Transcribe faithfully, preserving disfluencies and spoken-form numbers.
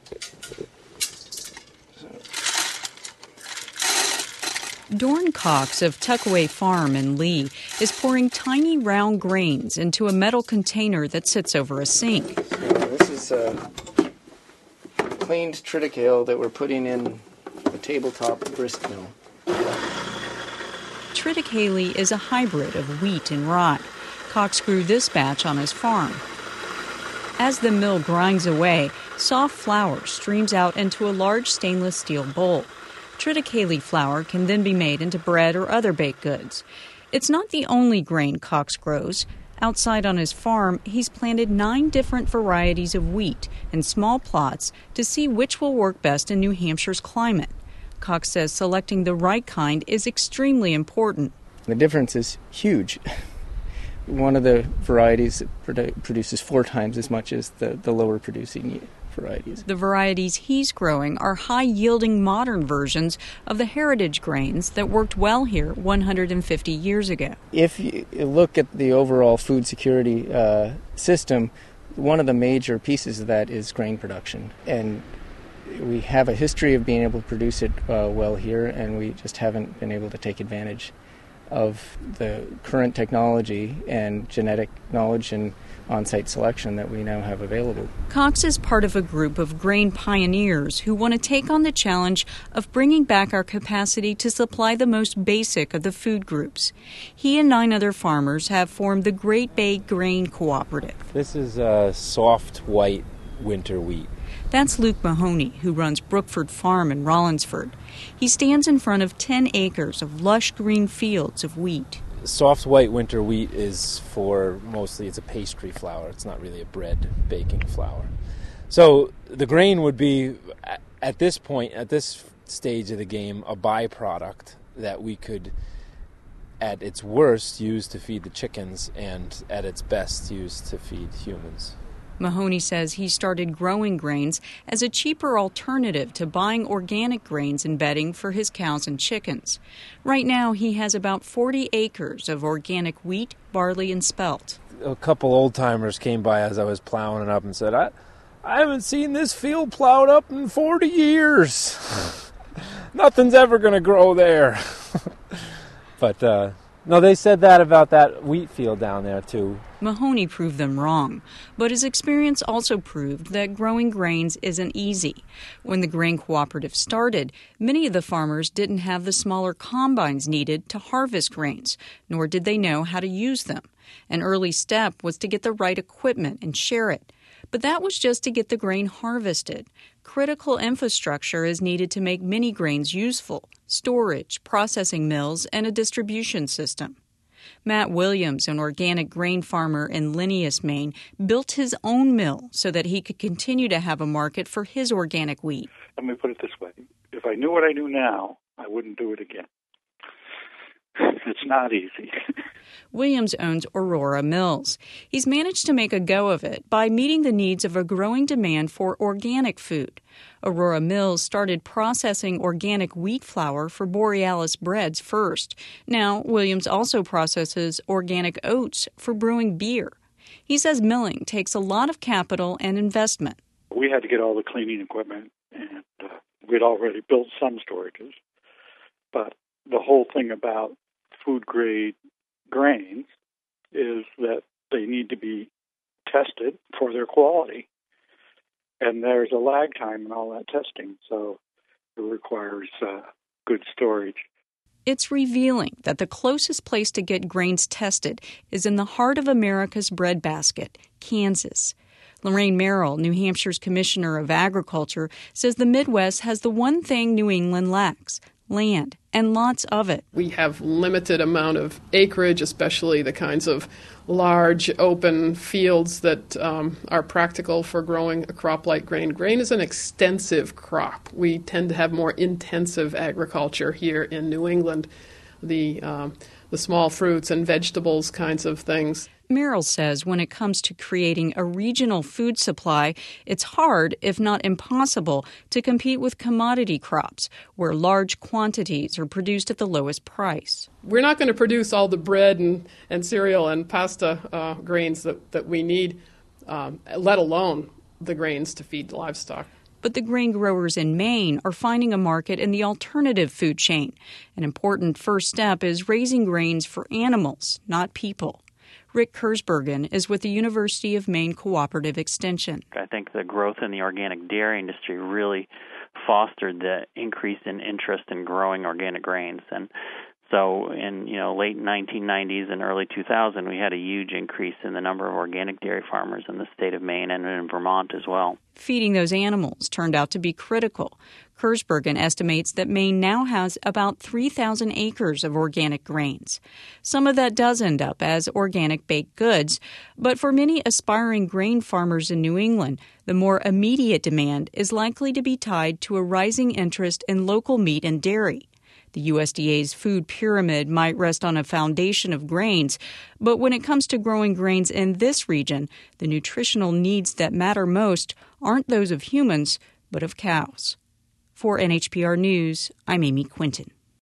Dorn Cox of Tuckaway Farm in Lee is pouring tiny round grains into a metal container that sits over a sink. So this is a cleaned triticale that we're putting in a tabletop grist mill. Triticale is a hybrid of wheat and rye. Cox grew this batch on his farm. As the mill grinds away, soft flour streams out into a large stainless steel bowl. Triticale flour can then be made into bread or other baked goods. It's not the only grain Cox grows. Outside on his farm, he's planted nine different varieties of wheat in small plots to see which will work best in New Hampshire's climate. Cox says selecting the right kind is extremely important. The difference is huge. One of the varieties produ- produces four times as much as the, the lower producing varieties. The varieties he's growing are high-yielding modern versions of the heritage grains that worked well here one hundred fifty years ago. If you look at the overall food security uh, system, one of the major pieces of that is grain production. And we have a history of being able to produce it uh, well here, and we just haven't been able to take advantage of the current technology and genetic knowledge and on-site selection that we now have available. Cox is part of a group of grain pioneers who want to take on the challenge of bringing back our capacity to supply the most basic of the food groups. He and nine other farmers have formed the Great Bay Grain Cooperative. This is a soft white winter wheat. That's Luke Mahoney, who runs Brookford Farm in Rollinsford. He stands in front of ten acres of lush green fields of wheat. Soft white winter wheat is for mostly it's a pastry flour. It's not really a bread baking flour. So the grain would be, at this point, at this stage of the game, a byproduct that we could, at its worst, use to feed the chickens and at its best use to feed humans. Mahoney says he started growing grains as a cheaper alternative to buying organic grains and bedding for his cows and chickens. Right now, he has about forty acres of organic wheat, barley, and spelt. A couple old-timers came by as I was plowing it up and said, I, I haven't seen this field plowed up in forty years. Nothing's ever going to grow there. But, uh, no, they said that about that wheat field down there, too. Mahoney proved them wrong, but his experience also proved that growing grains isn't easy. When the grain cooperative started, many of the farmers didn't have the smaller combines needed to harvest grains, nor did they know how to use them. An early step was to get the right equipment and share it. But that was just to get the grain harvested. Critical infrastructure is needed to make many grains useful: storage, processing mills, and a distribution system. Matt Williams, an organic grain farmer in Linneus, Maine, built his own mill so that he could continue to have a market for his organic wheat. Let me put it this way. If I knew what I knew now, I wouldn't do it again. It's not easy. Williams owns Aurora Mills. He's managed to make a go of it by meeting the needs of a growing demand for organic food. Aurora Mills started processing organic wheat flour for Borealis breads first. Now, Williams also processes organic oats for brewing beer. He says milling takes a lot of capital and investment. We had to get all the cleaning equipment, and uh, we'd already built some storages. But the whole thing about food-grade grains is that they need to be tested for their quality. And there's a lag time in all that testing, so it requires uh, good storage. It's revealing that the closest place to get grains tested is in the heart of America's breadbasket, Kansas. Lorraine Merrill, New Hampshire's Commissioner of Agriculture, says the Midwest has the one thing New England lacks: land, and lots of it. We have limited amount of acreage, especially the kinds of large open fields that um, are practical for growing a crop like grain. Grain is an extensive crop. We tend to have more intensive agriculture here in New England, the, um, the small fruits and vegetables kinds of things. Merrill says when it comes to creating a regional food supply, it's hard, if not impossible, to compete with commodity crops, where large quantities are produced at the lowest price. We're not going to produce all the bread and, and cereal and pasta uh, grains that, that we need, um, let alone the grains to feed livestock. But the grain growers in Maine are finding a market in the alternative food chain. An important first step is raising grains for animals, not people. Rick Kersbergen is with the University of Maine Cooperative Extension. I think the growth in the organic dairy industry really fostered the increase in interest in growing organic grains. And so in you know late nineteen nineties and early two thousand, we had a huge increase in the number of organic dairy farmers in the state of Maine and in Vermont as well. Feeding those animals turned out to be critical. Kersbergen estimates that Maine now has about three thousand acres of organic grains. Some of that does end up as organic baked goods, but for many aspiring grain farmers in New England, the more immediate demand is likely to be tied to a rising interest in local meat and dairy. The U S D A's food pyramid might rest on a foundation of grains, but when it comes to growing grains in this region, the nutritional needs that matter most aren't those of humans, but of cows. For N H P R News, I'm Amy Quinton.